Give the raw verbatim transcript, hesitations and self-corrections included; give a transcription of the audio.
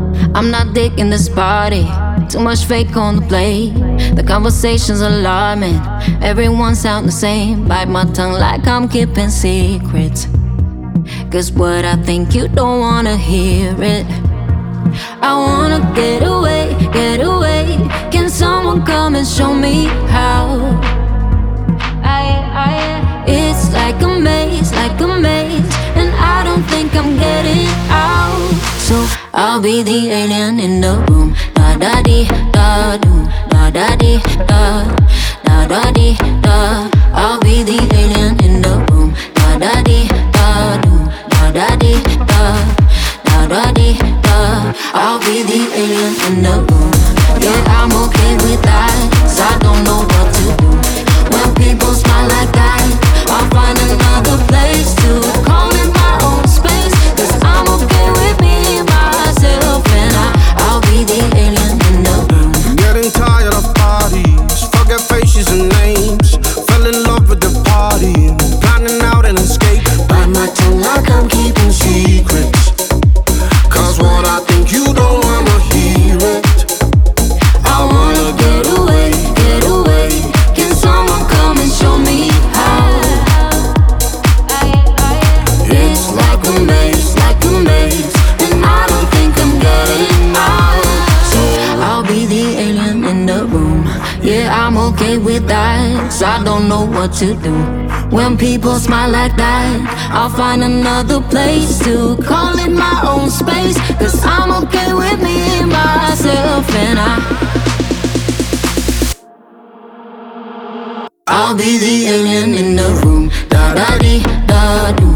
I'm not digging this party. Too much fake on the plate. The conversation's alarming. Everyone sound the same. Bite my tongue like I'm keeping secrets. Cause what I think you don't wanna hear it. I wanna get away, get away. Can someone come and show me how? I, I, it's like a maze, like a maze, and I don't think I'm getting out. So I'll be the alien in the room. Da da dee da do, da da dee da, da da dee da. I'll be the alien in the room. Da da dee da do, da da dee da, da da dee da. I'll be the alien in the room. Yeah, I'm okay with that, 'cause I don't know what to do. When people smile like that, I'll find another place to call it my own space. 'Cause I'm okay with me, myself, and I, I'll be the alien in the room. Getting tired of parties, forget faces and names. Fell in love with the party, planning out an escape. Bite my tongue like I'm keeping secrets. 'Cause what I think you don't wanna hear it. I wanna get away, get away. Can someone come and show me how? It's like a maze, like a maze, and I don't think I'm getting out. So I'll be the alien in the room. Yeah, I'm okay with that, 'cause I don't know what to do. When people smile like that, I'll find another place to call it my own space. 'Cause I'm okay with me, myself, and I, I'll be the alien in the room. Da da dee da do,